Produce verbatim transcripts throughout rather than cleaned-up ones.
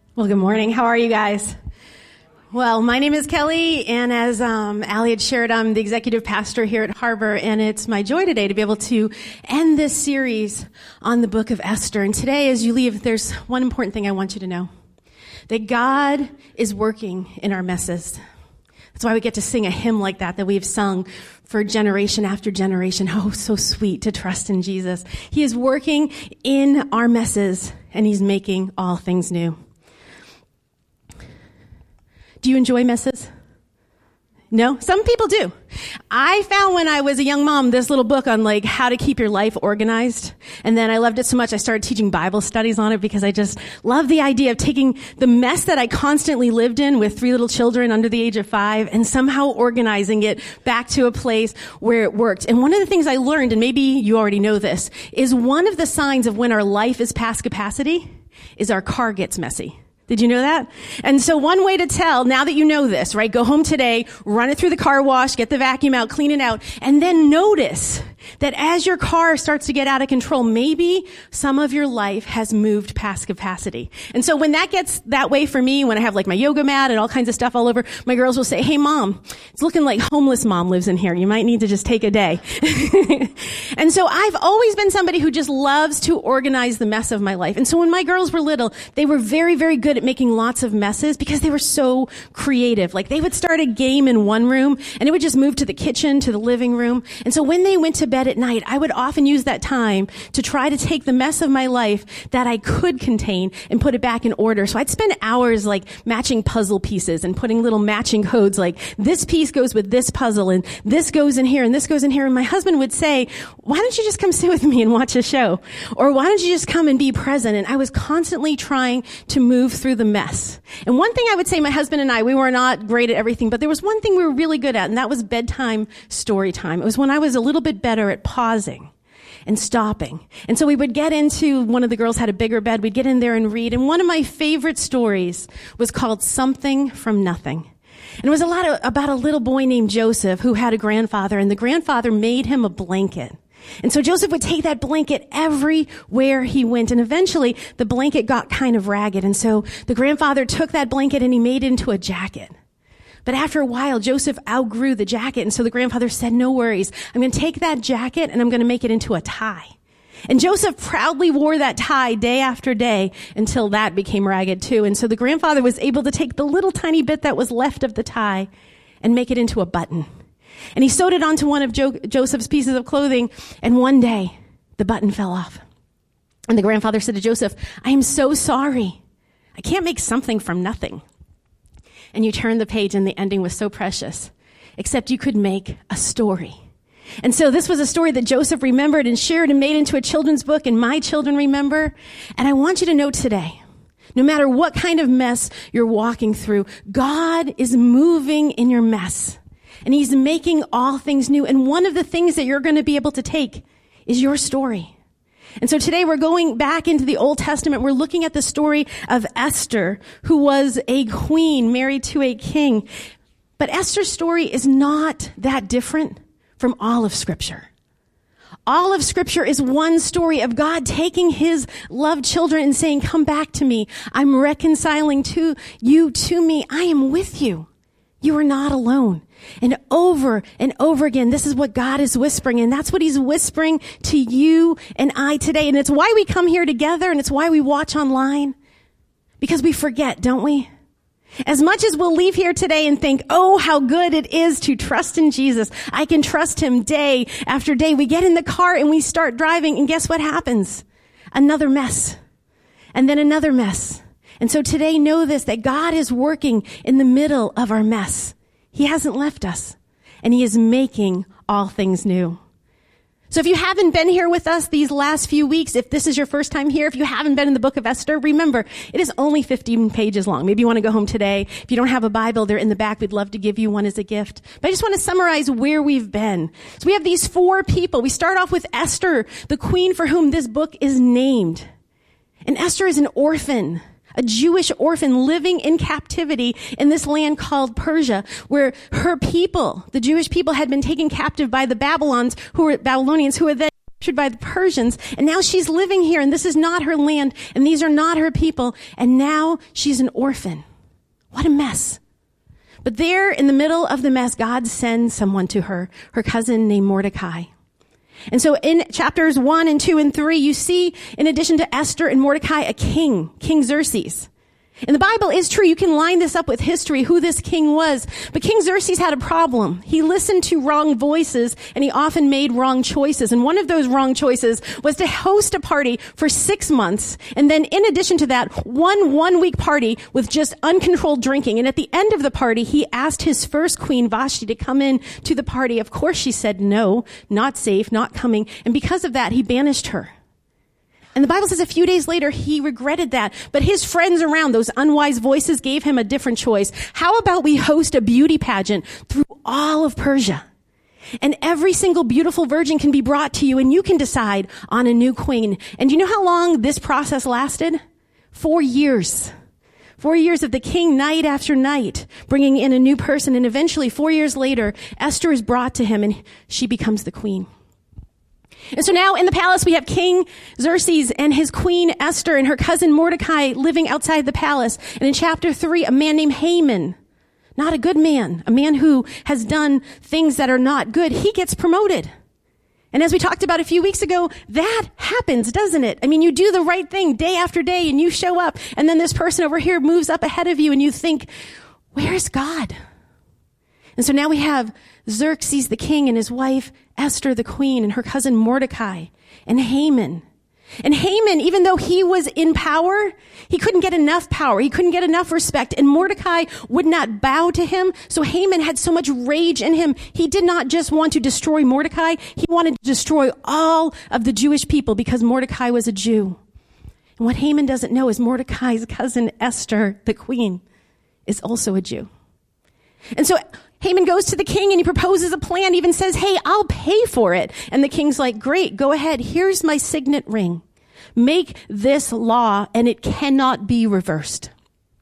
Well, good morning. How are you guys? Well, my name is Kelly, and as um, Allie had shared, I'm the executive pastor here at Harbor, and it's my joy today to be able to end this series on the book of Esther. And today, as you leave, there's one important thing I want you to know, that God is working in our messes. That's why we get to sing a hymn like that, that we've sung for generation after generation. Oh, so sweet to trust in Jesus. He is working in our messes, and he's making all things new. Do you enjoy messes? No? Some people do. I found when I was a young mom this little book on like how to keep your life organized. And then I loved it so much I started teaching Bible studies on it because I just love the idea of taking the mess that I constantly lived in with three little children under the age of five and somehow organizing it back to a place where it worked. And one of the things I learned, and maybe you already know this, is one of the signs of when our life is past capacity is our car gets messy. Did you know that? And so one way to tell, now that you know this, right, go home today, run it through the car wash, get the vacuum out, clean it out, and then notice that as your car starts to get out of control, maybe some of your life has moved past capacity. And so when that gets that way for me, when I have like my yoga mat and all kinds of stuff all over, my girls will say, hey mom, it's looking like homeless mom lives in here. You might need to just take a day. And so I've always been somebody who just loves to organize the mess of my life. And so when my girls were little, they were very, very good at making lots of messes because they were so creative. Like they would start a game in one room and it would just move to the kitchen, to the living room. And so when they went to bed at night, I would often use that time to try to take the mess of my life that I could contain and put it back in order. So I'd spend hours like matching puzzle pieces and putting little matching codes like this piece goes with this puzzle and this goes in here and this goes in here. And my husband would say, why don't you just come sit with me and watch a show? Or why don't you just come and be present? And I was constantly trying to move through the mess. And one thing I would say, my husband and I, we were not great at everything, but there was one thing we were really good at, and that was bedtime story time. It was when I was a little bit better at pausing and stopping. And so we would get into, one of the girls had a bigger bed, we'd get in there and read. And one of my favorite stories was called Something from Nothing. And it was a lot of, about a little boy named Joseph who had a grandfather, and the grandfather made him a blanket. And so Joseph would take that blanket everywhere he went. And eventually the blanket got kind of ragged. And so the grandfather took that blanket and he made it into a jacket. But after a while, Joseph outgrew the jacket. And so the grandfather said, no worries. I'm going to take that jacket and I'm going to make it into a tie. And Joseph proudly wore that tie day after day until that became ragged too. And so the grandfather was able to take the little tiny bit that was left of the tie and make it into a button. And he sewed it onto one of jo- Joseph's pieces of clothing, and one day, the button fell off. And the grandfather said to Joseph, I am so sorry. I can't make something from nothing. And you turned the page, and the ending was so precious, except you could make a story. And so this was a story that Joseph remembered and shared and made into a children's book, and my children remember. And I want you to know today, no matter what kind of mess you're walking through, God is moving in your mess. And he's making all things new. And one of the things that you're going to be able to take is your story. And so today we're going back into the Old Testament. We're looking at the story of Esther, who was a queen married to a king. But Esther's story is not that different from all of Scripture. All of Scripture is one story of God taking his loved children and saying, come back to me. I'm reconciling to you to me. I am with you. You are not alone. And over and over again, this is what God is whispering. And that's what he's whispering to you and I today. And it's why we come here together, and it's why we watch online. Because we forget, don't we? As much as we'll leave here today and think, oh, how good it is to trust in Jesus. I can trust him day after day. We get in the car and we start driving, and guess what happens? Another mess. And then another mess. And so today, know this, that God is working in the middle of our mess. He hasn't left us, and he is making all things new. So if you haven't been here with us these last few weeks, if this is your first time here, if you haven't been in the book of Esther, remember, it is only fifteen pages long. Maybe you want to go home today. If you don't have a Bible, they're in the back. We'd love to give you one as a gift. But I just want to summarize where we've been. So we have these four people. We start off with Esther, the queen for whom this book is named. And Esther is an orphan. A Jewish orphan living in captivity in this land called Persia, where her people, the Jewish people, had been taken captive by the Babylons, who were Babylonians, who had then captured by the Persians, and now she's living here, and this is not her land, and these are not her people, and now she's an orphan. What a mess. But there in the middle of the mess, God sends someone to her, her cousin named Mordecai. And so in chapters one and two and three, you see, in addition to Esther and Mordecai, a king, King Xerxes. And the Bible is true. You can line this up with history, who this king was. But King Xerxes had a problem. He listened to wrong voices, and he often made wrong choices. And one of those wrong choices was to host a party for six months. And then in addition to that, one one-week party with just uncontrolled drinking. And at the end of the party, he asked his first queen, Vashti, to come in to the party. Of course, she said no, not safe, not coming. And because of that, he banished her. And the Bible says a few days later, he regretted that. But his friends around, those unwise voices, gave him a different choice. How about we host a beauty pageant through all of Persia? And every single beautiful virgin can be brought to you, and you can decide on a new queen. And do you know how long this process lasted? Four years. Four years of the king night after night, bringing in a new person. And eventually, four years later, Esther is brought to him, and she becomes the queen. And so now in the palace, we have King Xerxes and his queen Esther and her cousin Mordecai living outside the palace. And in chapter three, a man named Haman, not a good man, a man who has done things that are not good, he gets promoted. And as we talked about a few weeks ago, that happens, doesn't it? I mean, you do the right thing day after day and you show up, and then this person over here moves up ahead of you and you think, where's God? And so now we have Xerxes the king and his wife Esther the queen and her cousin Mordecai and Haman. And Haman, even though he was in power, he couldn't get enough power. He couldn't get enough respect. And Mordecai would not bow to him. So Haman had so much rage in him. He did not just want to destroy Mordecai. He wanted to destroy all of the Jewish people because Mordecai was a Jew. And what Haman doesn't know is Mordecai's cousin Esther, the queen, is also a Jew. And so Haman goes to the king and he proposes a plan, even says, hey, I'll pay for it. And the king's like, great, go ahead. Here's my signet ring. Make this law and it cannot be reversed.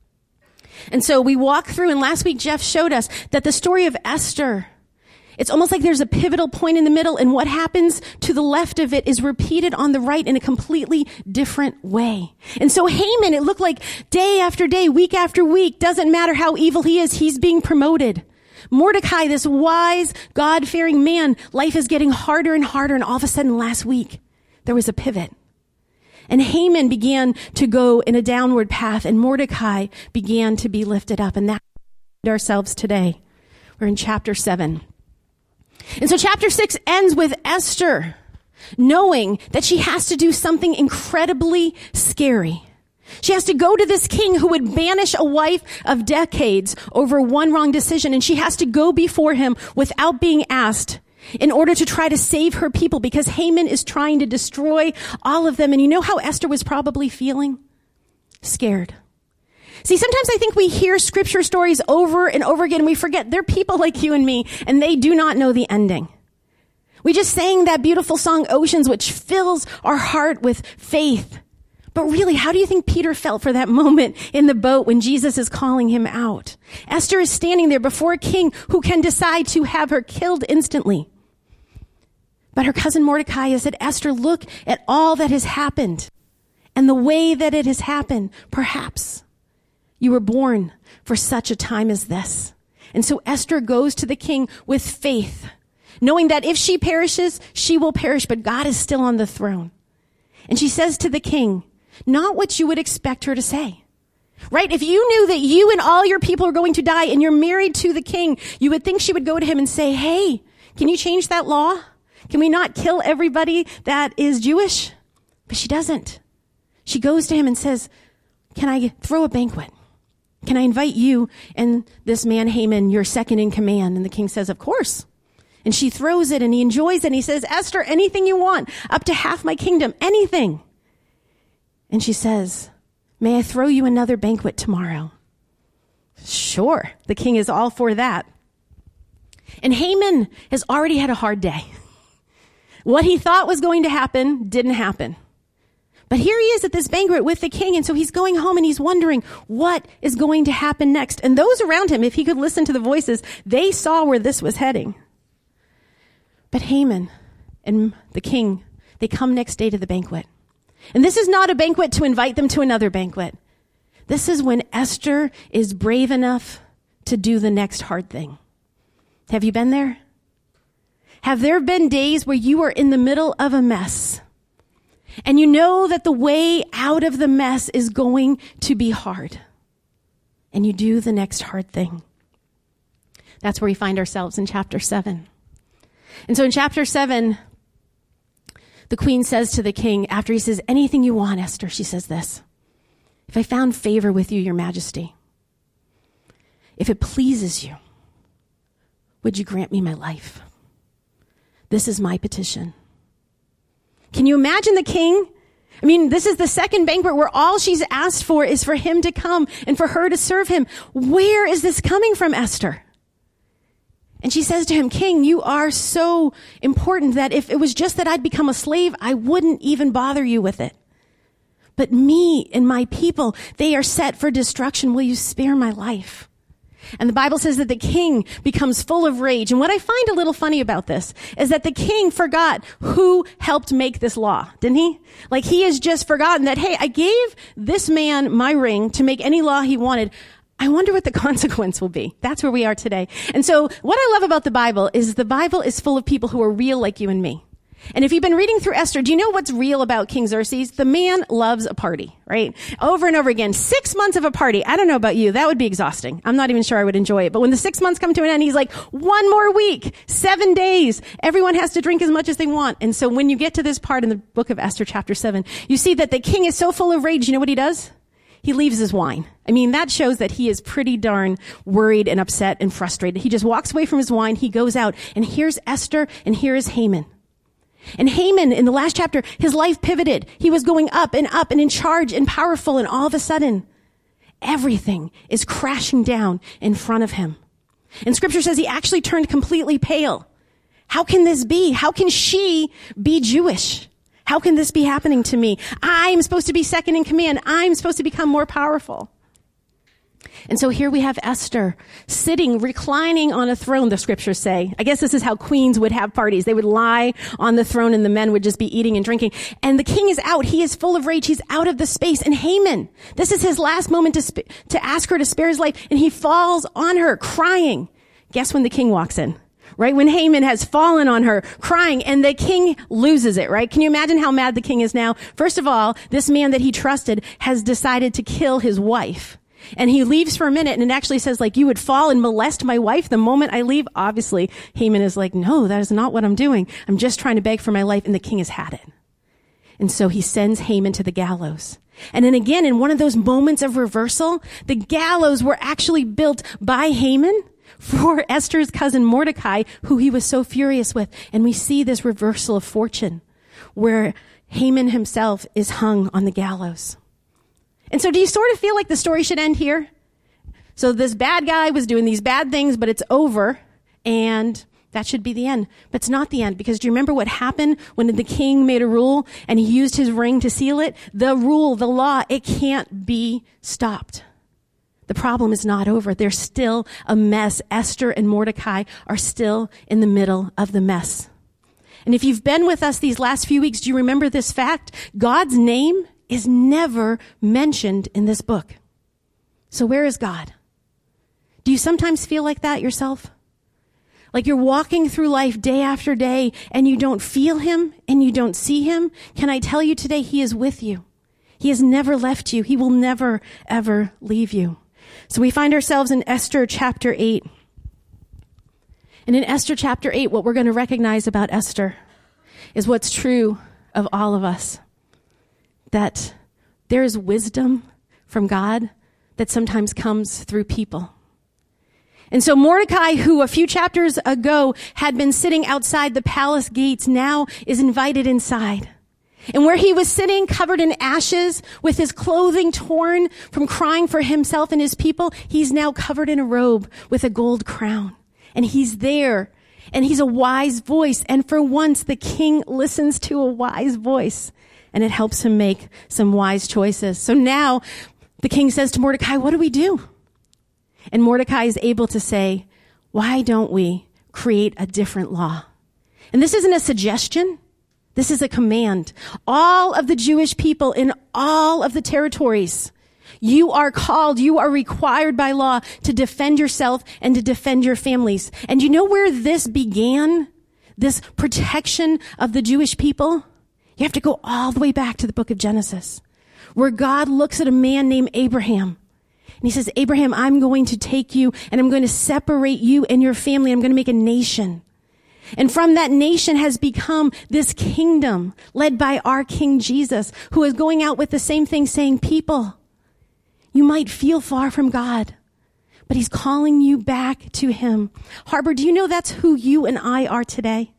And so we walk through, and last week Jeff showed us that the story of Esther, it's almost like there's a pivotal point in the middle, and what happens to the left of it is repeated on the right in a completely different way. And so Haman, it looked like day after day, week after week, doesn't matter how evil he is, he's being promoted. Mordecai, this wise, God-fearing man, life is getting harder and harder, and all of a sudden last week, there was a pivot. And Haman began to go in a downward path, and Mordecai began to be lifted up. And that's where we find ourselves today. We're in chapter seven. And so chapter six ends with Esther knowing that she has to do something incredibly scary. She has to go to this king who would banish a wife of decades over one wrong decision, and she has to go before him without being asked in order to try to save her people, because Haman is trying to destroy all of them. And you know how Esther was probably feeling? Scared. See, sometimes I think we hear scripture stories over and over again, and we forget they're people like you and me, and they do not know the ending. We just sang that beautiful song, Oceans, which fills our heart with faith. But really, how do you think Peter felt for that moment in the boat when Jesus is calling him out? Esther is standing there before a king who can decide to have her killed instantly. But her cousin Mordecai has said, Esther, look at all that has happened and the way that it has happened. Perhaps you were born for such a time as this. And so Esther goes to the king with faith, knowing that if she perishes, she will perish, but God is still on the throne. And she says to the king, not what you would expect her to say, right? If you knew that you and all your people are going to die and you're married to the king, you would think she would go to him and say, hey, can you change that law? Can we not kill everybody that is Jewish? But she doesn't. She goes to him and says, can I throw a banquet? Can I invite you and this man Haman, your second in command? And the king says, of course. And she throws it and he enjoys it. And he says, Esther, anything you want, up to half my kingdom, anything. And she says, may I throw you another banquet tomorrow? Sure. The king is all for that. And Haman has already had a hard day. What he thought was going to happen didn't happen. But here he is at this banquet with the king, and so he's going home and he's wondering what is going to happen next. And those around him, if he could listen to the voices, they saw where this was heading. But Haman and the king They come next day to the banquet. And this is not a banquet to invite them to another banquet. This is when Esther is brave enough to do the next hard thing. Have you been there? Have there been days where you are in the middle of a mess and you know that the way out of the mess is going to be hard, and you do the next hard thing? That's where we find ourselves in chapter seven. And so in chapter seven, the queen says to the king, after he says, anything you want, Esther, she says this: if I found favor with you, your majesty, if it pleases you, would you grant me my life? This is my petition. Can you imagine the king? I mean, this is the second banquet where all she's asked for is for him to come and for her to serve him. Where is this coming from, Esther? And she says to him, King, you are so important that if it was just that I'd become a slave, I wouldn't even bother you with it. But me and my people, they are set for destruction. Will you spare my life? And the Bible says that the king becomes full of rage. And what I find a little funny about this is that the king forgot who helped make this law, didn't he? Like, he has just forgotten that, hey, I gave this man my ring to make any law he wanted. I wonder what the consequence will be. That's where we are today. And so what I love about the Bible is the Bible is full of people who are real like you and me. And if you've been reading through Esther, do you know what's real about King Xerxes? The man loves a party, right? Over and over again. Six months of a party. I don't know about you. That would be exhausting. I'm not even sure I would enjoy it. But when the six months come to an end, he's like, one more week, seven days. Everyone has to drink as much as they want. And so when you get to this part in the book of Esther, chapter seven, you see that the king is so full of rage. You know what he does? He leaves his wine. I mean, that shows that he is pretty darn worried and upset and frustrated. He just walks away from his wine. He goes out, and here's Esther, and here is Haman. And Haman, in the last chapter, his life pivoted. He was going up and up and in charge and powerful, and all of a sudden, everything is crashing down in front of him. And scripture says he actually turned completely pale. How can this be? How can she be Jewish? How can this be happening to me? I'm supposed to be second in command. I'm supposed to become more powerful. And so here we have Esther sitting, reclining on a throne, the scriptures say. I guess this is how queens would have parties. They would lie on the throne and the men would just be eating and drinking. And the king is out. He is full of rage. He's out of the space. And Haman, this is his last moment to sp- to ask her to spare his life. And he falls on her crying. Guess when the king walks in? Right? When Haman has fallen on her crying, and the king loses it, right? Can you imagine how mad the king is now? First of all, this man that he trusted has decided to kill his wife. And he leaves for a minute, and it actually says, like, you would fall and molest my wife the moment I leave. Obviously, Haman is like, no, that is not what I'm doing. I'm just trying to beg for my life. And the king has had it. And so he sends Haman to the gallows. And then again, in one of those moments of reversal, the gallows were actually built by Haman for Esther's cousin Mordecai, who he was so furious with. And we see this reversal of fortune where Haman himself is hung on the gallows. And so do you sort of feel like the story should end here? So this bad guy was doing these bad things, but it's over, and that should be the end. But it's not the end, because do you remember what happened when the king made a rule and he used his ring to seal it? The rule, the law, it can't be stopped. The problem is not over. There's still a mess. Esther and Mordecai are still in the middle of the mess. And if you've been with us these last few weeks, do you remember this fact? God's name is never mentioned in this book. So where is God? Do you sometimes feel like that yourself? Like you're walking through life day after day and you don't feel him and you don't see him? Can I tell you today, he is with you. He has never left you. He will never, ever leave you. So we find ourselves in Esther chapter eight. And in Esther chapter eight, what we're going to recognize about Esther is what's true of all of us. That there is wisdom from God that sometimes comes through people. And so Mordecai, who a few chapters ago had been sitting outside the palace gates, now is invited inside. And where he was sitting covered in ashes with his clothing torn from crying for himself and his people, he's now covered in a robe with a gold crown. And he's there, and he's a wise voice. And for once, the king listens to a wise voice. And it helps him make some wise choices. So now the king says to Mordecai, what do we do? And Mordecai is able to say, why don't we create a different law? And this isn't a suggestion. This is a command. All of the Jewish people in all of the territories, you are called, you are required by law to defend yourself and to defend your families. And you know where this began? This protection of the Jewish people? You have to go all the way back to the book of Genesis, where God looks at a man named Abraham. And he says, Abraham, I'm going to take you and I'm going to separate you and your family. I'm going to make a nation. And from that nation has become this kingdom led by our King Jesus, who is going out with the same thing saying, people, you might feel far from God, but he's calling you back to him. Harbor, do you know that's who you and I are today?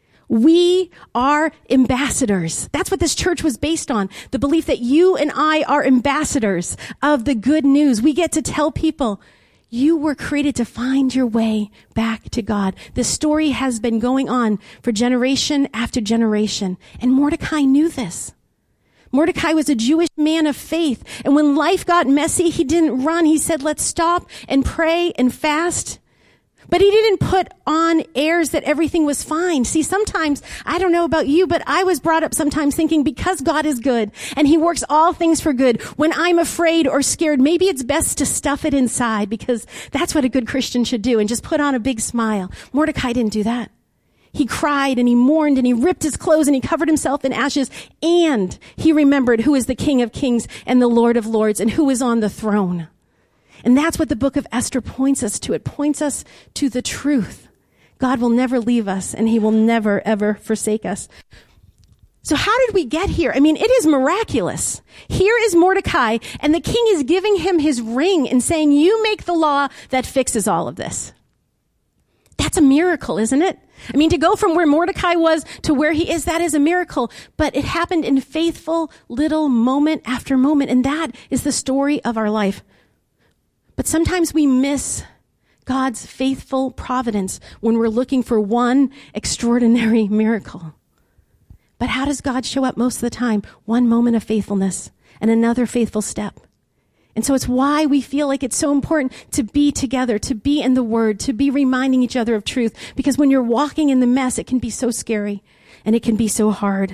We are ambassadors. That's what this church was based on. The belief that you and I are ambassadors of the good news. We get to tell people, you were created to find your way back to God. This story has been going on for generation after generation. And Mordecai knew this. Mordecai was a Jewish man of faith. And when life got messy, he didn't run. He said, let's stop and pray and fast. But he didn't put on airs that everything was fine. See, sometimes, I don't know about you, but I was brought up sometimes thinking because God is good and he works all things for good, when I'm afraid or scared, maybe it's best to stuff it inside because that's what a good Christian should do and just put on a big smile. Mordecai didn't do that. He cried and he mourned and he ripped his clothes and he covered himself in ashes, and he remembered who is the King of Kings and the Lord of Lords and who is on the throne. And that's what the book of Esther points us to. It points us to the truth. God will never leave us and he will never, ever forsake us. So how did we get here? I mean, it is miraculous. Here is Mordecai and the king is giving him his ring and saying, you make the law that fixes all of this. That's a miracle, isn't it? I mean, to go from where Mordecai was to where he is, that is a miracle. But it happened in faithful little moment after moment. And that is the story of our life. But sometimes we miss God's faithful providence when we're looking for one extraordinary miracle. But how does God show up most of the time? One moment of faithfulness and another faithful step. And so it's why we feel like it's so important to be together, to be in the Word, to be reminding each other of truth. Because when you're walking in the mess, it can be so scary and it can be so hard.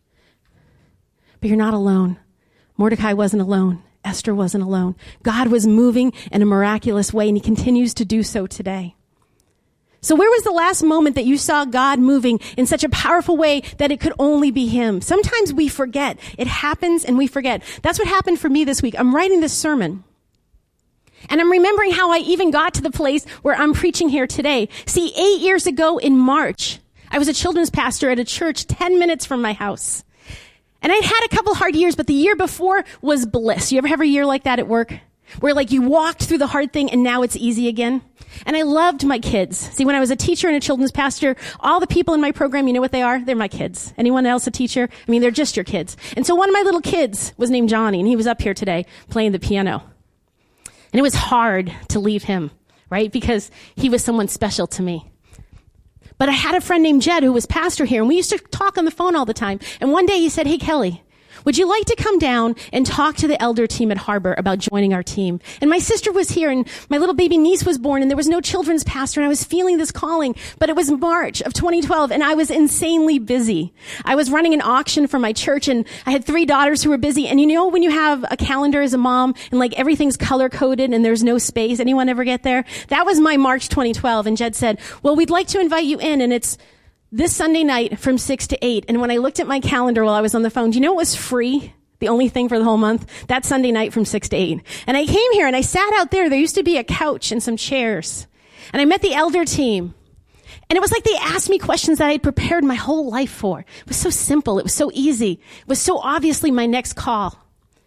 But you're not alone. Mordecai wasn't alone. Esther wasn't alone. God was moving in a miraculous way, and he continues to do so today. So where was the last moment that you saw God moving in such a powerful way that it could only be him? Sometimes we forget. It happens and we forget. That's what happened for me this week. I'm writing this sermon, and I'm remembering how I even got to the place where I'm preaching here today. See, eight years ago in March, I was a children's pastor at a church ten minutes from my house. And I'd had a couple hard years, but the year before was bliss. You ever have a year like that at work? Where like you walked through the hard thing and now it's easy again? And I loved my kids. See, when I was a teacher and a children's pastor, all the people in my program, you know what they are? They're my kids. Anyone else a teacher? I mean, they're just your kids. And so one of my little kids was named Johnny, and he was up here today playing the piano. And it was hard to leave him, right? Because he was someone special to me. But I had a friend named Jed who was pastor here, and we used to talk on the phone all the time. And one day he said, hey, Kelly, would you like to come down and talk to the elder team at Harbor about joining our team? And my sister was here, and my little baby niece was born, and there was no children's pastor, and I was feeling this calling. But it was March of twenty twelve, and I was insanely busy. I was running an auction for my church, and I had three daughters who were busy. And you know when you have a calendar as a mom, and like everything's color-coded and there's no space? Anyone ever get there? That was my March twenty twelve, and Jed said, well, we'd like to invite you in, and it's this Sunday night from six to eight. And when I looked at my calendar while I was on the phone, do you know it was free? The only thing for the whole month? That Sunday night from six to eight. And I came here and I sat out there. There used to be a couch and some chairs. And I met the elder team. And it was like they asked me questions that I had prepared my whole life for. It was so simple. It was so easy. It was so obviously my next call.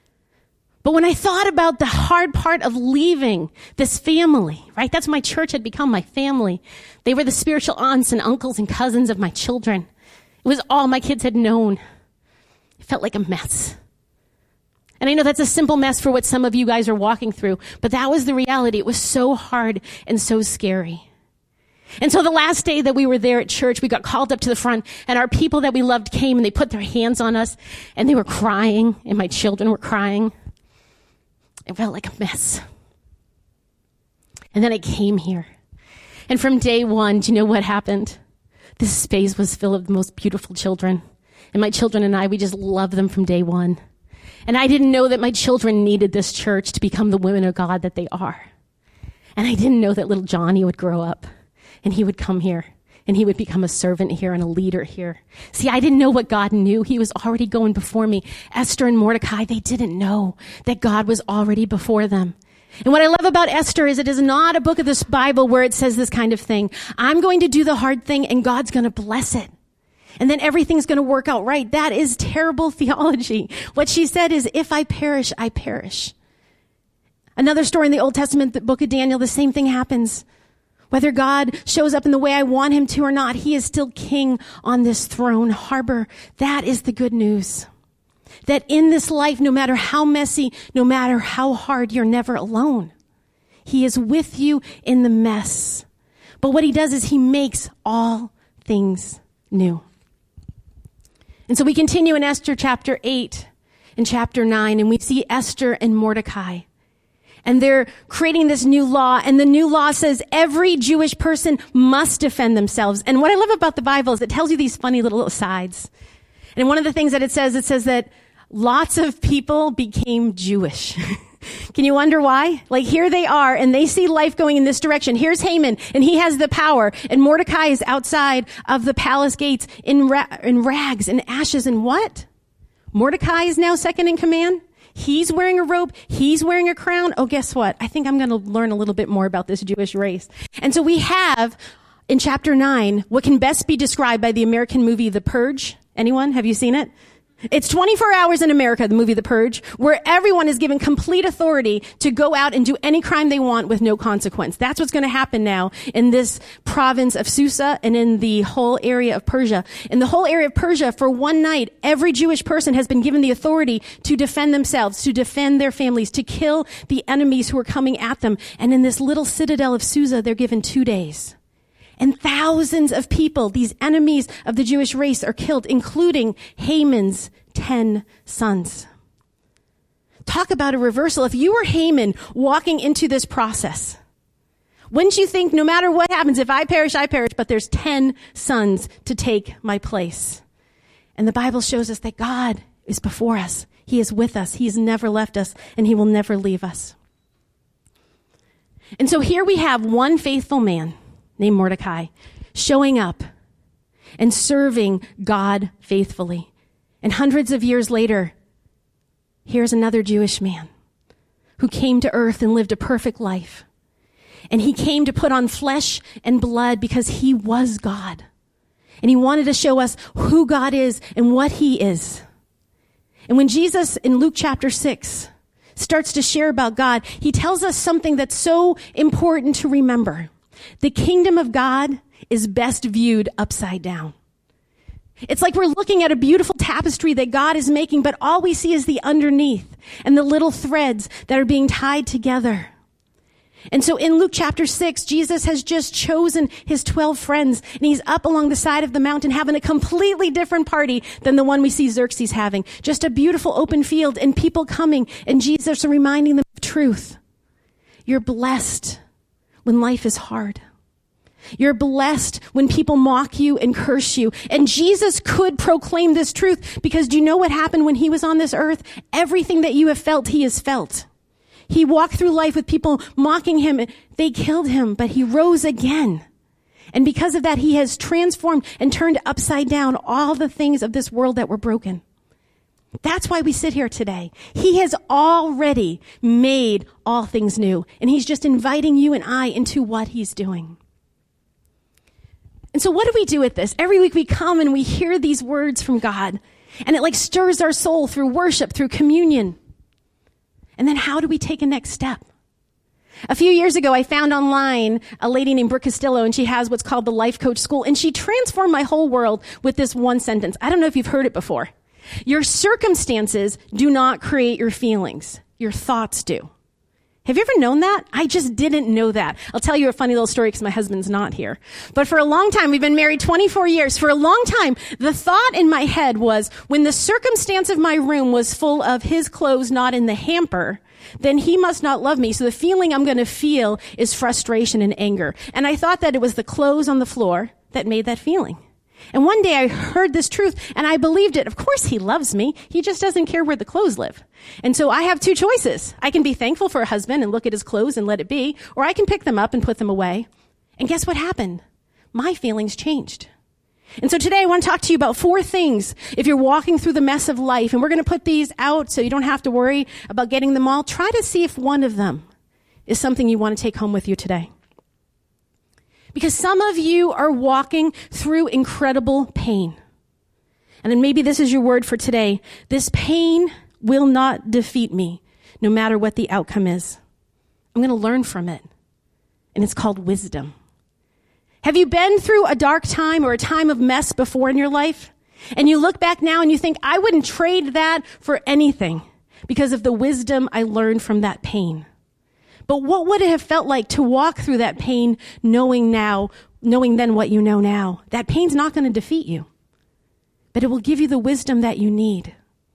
But when I thought about the hard part of leaving this family, right? That's my church had become my family. They were the spiritual aunts and uncles and cousins of my children. It was all my kids had known. It felt like a mess. And I know that's a simple mess for what some of you guys are walking through, but that was the reality. It was so hard and so scary. And so the last day that we were there at church, we got called up to the front, and our people that we loved came, and they put their hands on us, and they were crying, and my children were crying. It felt like a mess. And then I came here. And from day one, do you know what happened? This space was full of the most beautiful children. And my children and I, we just love them from day one. And I didn't know that my children needed this church to become the women of God that they are. And I didn't know that little Johnny would grow up and he would come here and he would become a servant here and a leader here. See, I didn't know what God knew. He was already going before me. Esther and Mordecai, they didn't know that God was already before them. And what I love about Esther is it is not a book of this Bible where it says this kind of thing. I'm going to do the hard thing and God's going to bless it. And then everything's going to work out right. That is terrible theology. What she said is, if I perish, I perish. Another story in the Old Testament, the book of Daniel, the same thing happens. Whether God shows up in the way I want him to or not, he is still king on this throne. Harbor, that is the good news. That in this life, no matter how messy, no matter how hard, you're never alone. He is with you in the mess. But what he does is he makes all things new. And so we continue in Esther chapter eight and chapter nine, and we see Esther and Mordecai. And they're creating this new law, and the new law says every Jewish person must defend themselves. And what I love about the Bible is it tells you these funny little asides. And one of the things that it says, it says that lots of people became Jewish. Can you wonder why? Like, here they are, and they see life going in this direction. Here's Haman, and he has the power, and Mordecai is outside of the palace gates in, ra- in rags and ashes, and what? Mordecai is now second in command? He's wearing a robe. He's wearing a crown. Oh, guess what? I think I'm going to learn a little bit more about this Jewish race. And so we have, in chapter nine, what can best be described by the American movie The Purge. Anyone? Have you seen it? It's twenty-four hours in America, the movie The Purge, where everyone is given complete authority to go out and do any crime they want with no consequence. That's what's going to happen now in this province of Susa and in the whole area of Persia. In the whole area of Persia, for one night, every Jewish person has been given the authority to defend themselves, to defend their families, to kill the enemies who are coming at them. And in this little citadel of Susa, they're given two days. And thousands of people, these enemies of the Jewish race, are killed, including Haman's ten sons. Talk about a reversal. If you were Haman walking into this process, wouldn't you think, no matter what happens, if I perish, I perish, but there's ten sons to take my place? And the Bible shows us that God is before us. He is with us. He has never left us, and he will never leave us. And so here we have one faithful man named Mordecai, showing up and serving God faithfully. And hundreds of years later, here's another Jewish man who came to earth and lived a perfect life. And he came to put on flesh and blood because he was God. And he wanted to show us who God is and what he is. And when Jesus in Luke chapter six starts to share about God, he tells us something that's so important to remember. The kingdom of God is best viewed upside down. It's like we're looking at a beautiful tapestry that God is making, but all we see is the underneath and the little threads that are being tied together. And so in Luke chapter six, Jesus has just chosen his twelve friends, and he's up along the side of the mountain having a completely different party than the one we see Xerxes having. Just a beautiful open field and people coming, and Jesus reminding them of truth. You're blessed when life is hard. You're blessed when people mock you and curse you. And Jesus could proclaim this truth because do you know what happened when he was on this earth? Everything that you have felt, he has felt. He walked through life with people mocking him. They killed him, but he rose again. And because of that, he has transformed and turned upside down all the things of this world that were broken. That's why we sit here today. He has already made all things new, and he's just inviting you and I into what he's doing. And so what do we do with this? Every week we come and we hear these words from God, and it like stirs our soul through worship, through communion. And then how do we take a next step? A few years ago, I found online a lady named Brooke Castillo, and she has what's called the Life Coach School, and she transformed my whole world with this one sentence. I don't know if you've heard it before. Your circumstances do not create your feelings. Your thoughts do. Have you ever known that? I just didn't know that. I'll tell you a funny little story because my husband's not here. But for a long time, we've been married twenty-four years. For a long time, the thought in my head was when the circumstance of my room was full of his clothes not in the hamper, then he must not love me. So the feeling I'm going to feel is frustration and anger. And I thought that it was the clothes on the floor that made that feeling. And one day I heard this truth and I believed it. Of course he loves me. He just doesn't care where the clothes live. And so I have two choices. I can be thankful for a husband and look at his clothes and let it be, or I can pick them up and put them away. And guess what happened? My feelings changed. And so today I want to talk to you about four things if you're walking through the mess of life. And we're going to put these out so you don't have to worry about getting them all. Try to see if one of them is something you want to take home with you today. Because some of you are walking through incredible pain. And then maybe this is your word for today. This pain will not defeat me, no matter what the outcome is. I'm going to learn from it. And it's called wisdom. Have you been through a dark time or a time of mess before in your life? And you look back now and you think, I wouldn't trade that for anything because of the wisdom I learned from that pain. But what would it have felt like to walk through that pain knowing now, knowing then what you know now? That pain's not going to defeat you, but it will give you the wisdom that you need.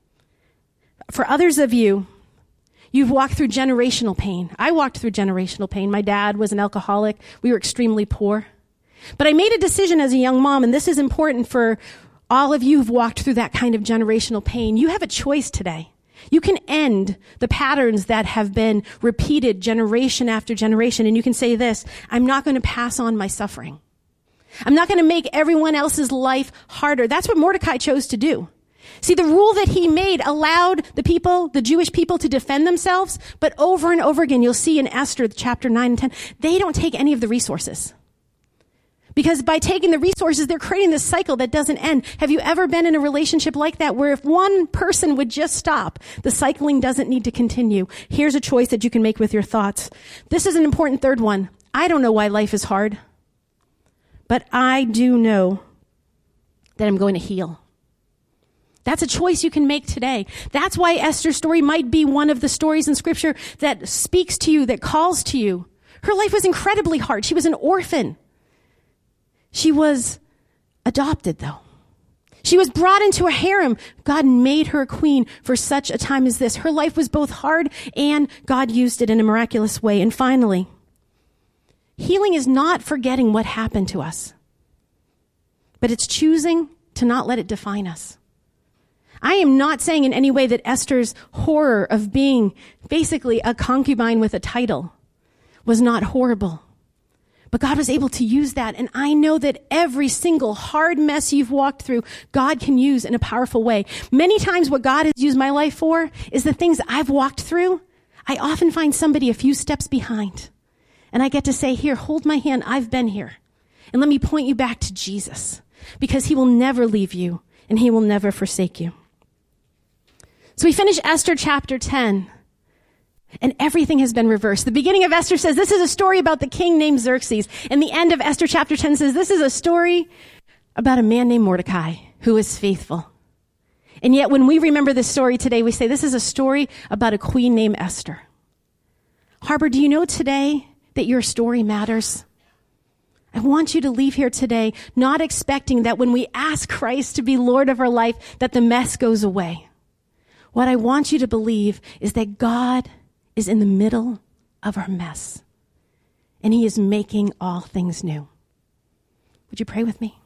For others of you, you've walked through generational pain. I walked through generational pain. My dad was an alcoholic. We were extremely poor. But I made a decision as a young mom, and this is important for all of you who've walked through that kind of generational pain. You have a choice today. You can end the patterns that have been repeated generation after generation, and you can say this, I'm not going to pass on my suffering. I'm not going to make everyone else's life harder. That's what Mordecai chose to do. See, the rule that he made allowed the people, the Jewish people, to defend themselves, but over and over again, you'll see in Esther, chapter nine and ten, they don't take any of the resources. Because by taking the resources, they're creating this cycle that doesn't end. Have you ever been in a relationship like that where if one person would just stop, the cycling doesn't need to continue? Here's a choice that you can make with your thoughts. This is an important third one. I don't know why life is hard, but I do know that I'm going to heal. That's a choice you can make today. That's why Esther's story might be one of the stories in Scripture that speaks to you, that calls to you. Her life was incredibly hard. She was an orphan. She was adopted, though. She was brought into a harem. God made her a queen for such a time as this. Her life was both hard and God used it in a miraculous way. And finally, healing is not forgetting what happened to us, but it's choosing to not let it define us. I am not saying in any way that Esther's horror of being basically a concubine with a title was not horrible. But God was able to use that. And I know that every single hard mess you've walked through, God can use in a powerful way. Many times what God has used my life for is the things I've walked through. I often find somebody a few steps behind. And I get to say, here, hold my hand. I've been here. And let me point you back to Jesus. Because he will never leave you and he will never forsake you. So we finish Esther chapter ten. And everything has been reversed. The beginning of Esther says, this is a story about the king named Xerxes. And the end of Esther chapter ten says, this is a story about a man named Mordecai who is faithful. And yet when we remember this story today, we say, this is a story about a queen named Esther. Harbor, do you know today that your story matters? I want you to leave here today not expecting that when we ask Christ to be Lord of our life, that the mess goes away. What I want you to believe is that God is in the middle of our mess. And he is making all things new. Would you pray with me?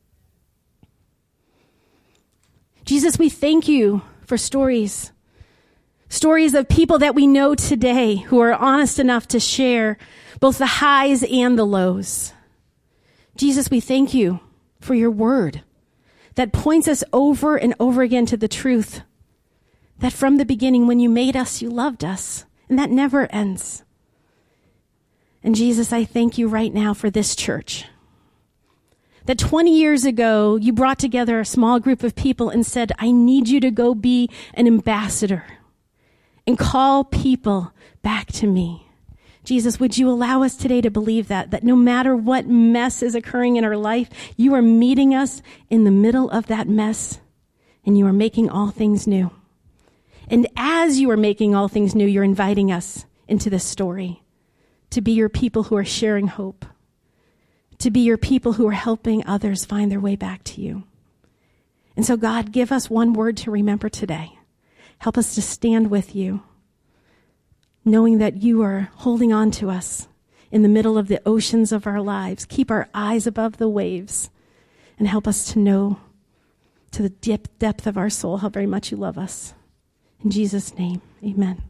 Jesus, we thank you for stories. Stories of people that we know today who are honest enough to share both the highs and the lows. Jesus, we thank you for your word that points us over and over again to the truth that from the beginning, when you made us, you loved us. And that never ends. And Jesus, I thank you right now for this church. That twenty years ago, you brought together a small group of people and said, I need you to go be an ambassador and call people back to me. Jesus, would you allow us today to believe that, that no matter what mess is occurring in our life, you are meeting us in the middle of that mess and you are making all things new. And as you are making all things new, you're inviting us into this story to be your people who are sharing hope, to be your people who are helping others find their way back to you. And so, God, give us one word to remember today. Help us to stand with you, knowing that you are holding on to us in the middle of the oceans of our lives. Keep our eyes above the waves and help us to know to the depth, depth of our soul how very much you love us. In Jesus' name, amen.